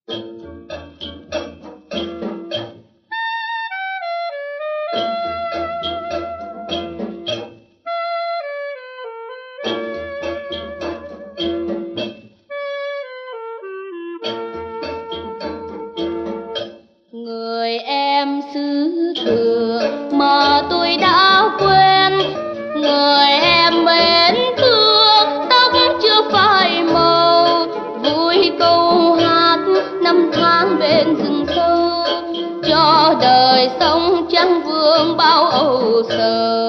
Người em xứ thường mà tôi đã quên, người em mến thương tóc chưa phai màu, vui câu hát năm tháng bên rừng sâu, cho đời sống chẳng vương bao âu sầu.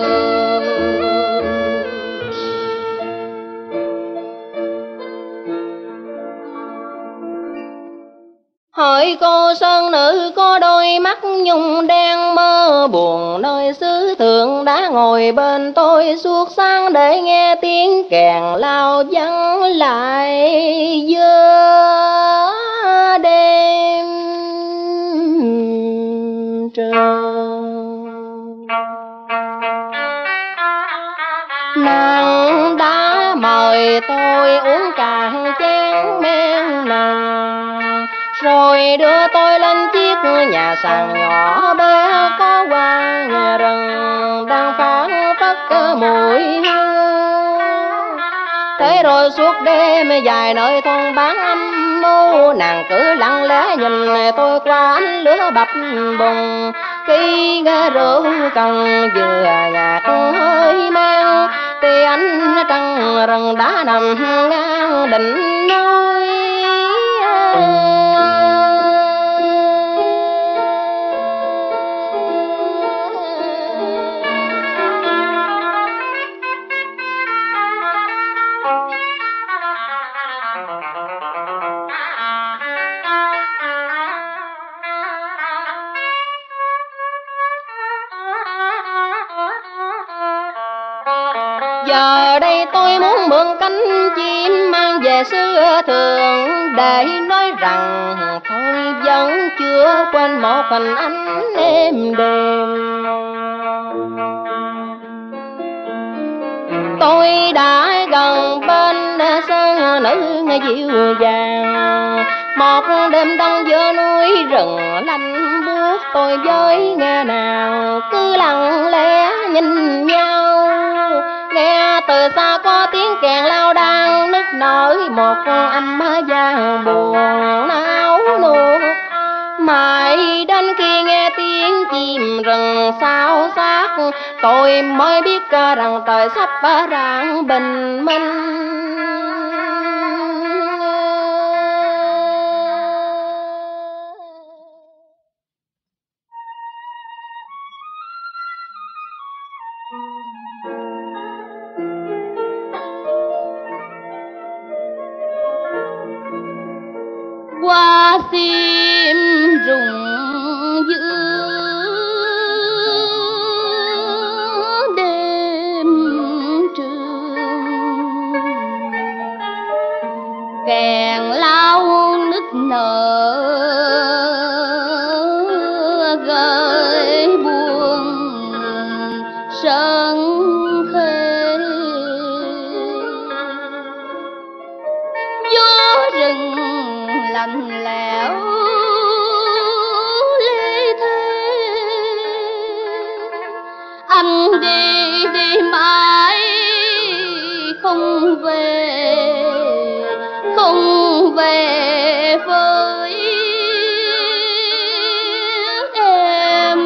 Hỏi cô sơn nữ có đôi mắt nhung đen mơ buồn, nơi xứ thượng đã ngồi bên tôi suốt sáng để nghe tiếng kèn lao vắng lại giữa đêm trường. Nàng đã mời tôi uống cạn chén men nồng, rồi đưa tôi lên chiếc nhà sàn nhỏ bé có hoa nhà rừng đang phảng phất mùi hương. Thế rồi suốt đêm dài nơi thôn bán âm mưu, nàng cứ lặng lẽ nhìn tôi qua ánh lửa bập bùng. Khi nghe rượu cần vừa nhạt hơi men, thì ánh trăng rừng đã nằm ngang đỉnh núi. Giờ đây tôi muốn mượn cánh chim mang về xưa thường, để nói rằng tôi vẫn chưa quên một hình ảnh êm đềm. Tôi đã gần bên sơn nữ dịu dàng, một đêm đông giữa núi rừng lạnh buốt, tôi với nghe nào cứ lặng lẽ nhìn nhau. Nghe từ xa có tiếng kèn lao đang nức nở, một âm vang buồn náo nuột. Mãi đến khi nghe tiếng chim rừng sao xác, tôi mới biết rằng trời sắp rạng bình minh. Hoa sim rụng giữa đêm trường, kèn lao nức nở gợi buồn sân khê. Gió rừng lạnh lẽo lê thế, anh đi đi mãi không về, không về với em.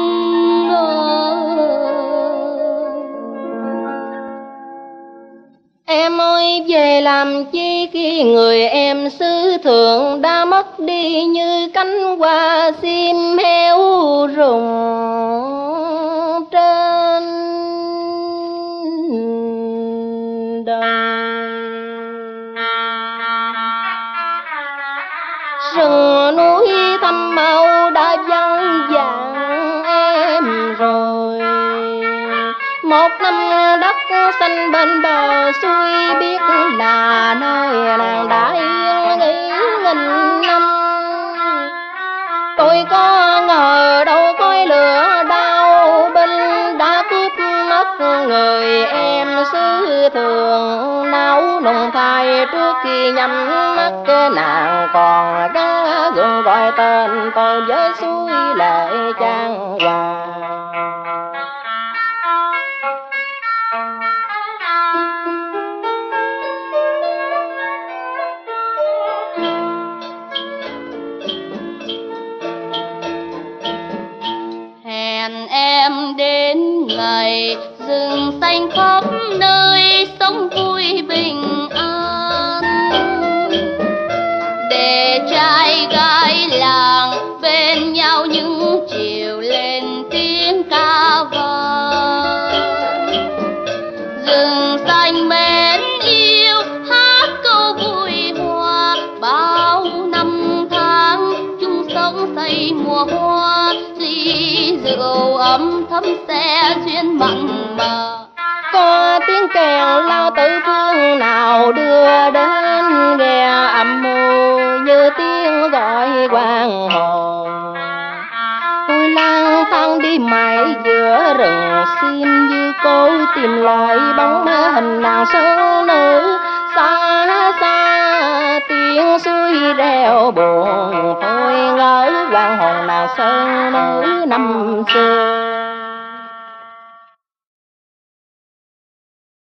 Em ơi về làm chi khi người em xứ thượng đã mất đi như cánh hoa sim héo rụng trên đời. Rừng núi thăm màu đã vắng vàng em rồi, một năm đất xanh bên bờ xuôi, biết là nơi nàng đã yên nghỉ nghìn năm. Tôi có ngờ đâu khói lửa đau binh đã cướp mất người em xứ thường náo nung thay trước khi nhắm mắt nàng còn cá gượng gọi tên tôi với suối lệ trang hòa. Hẹn em đến ngày rừng xanh khắp nơi sống vui bình an, để trai gái làng bên nhau những chiều lên tiếng ca vang. Rừng xanh mến yêu hát câu vui hoa, bao năm tháng chung sống xây mùa hoa, ly rượu ấm thấm xe duyên mặn mà. Có tiếng kèn lao từ phương nào đưa đến nghe âm mưu như tiếng gọi quang hồn. Tôi lang thang đi mãi giữa rừng sim như cố tìm lại bóng hình nàng sơn nữ. Xa xa tiếng suối reo buồn, tôi ngỡ quang hồn nàng sơn nữ năm xưa.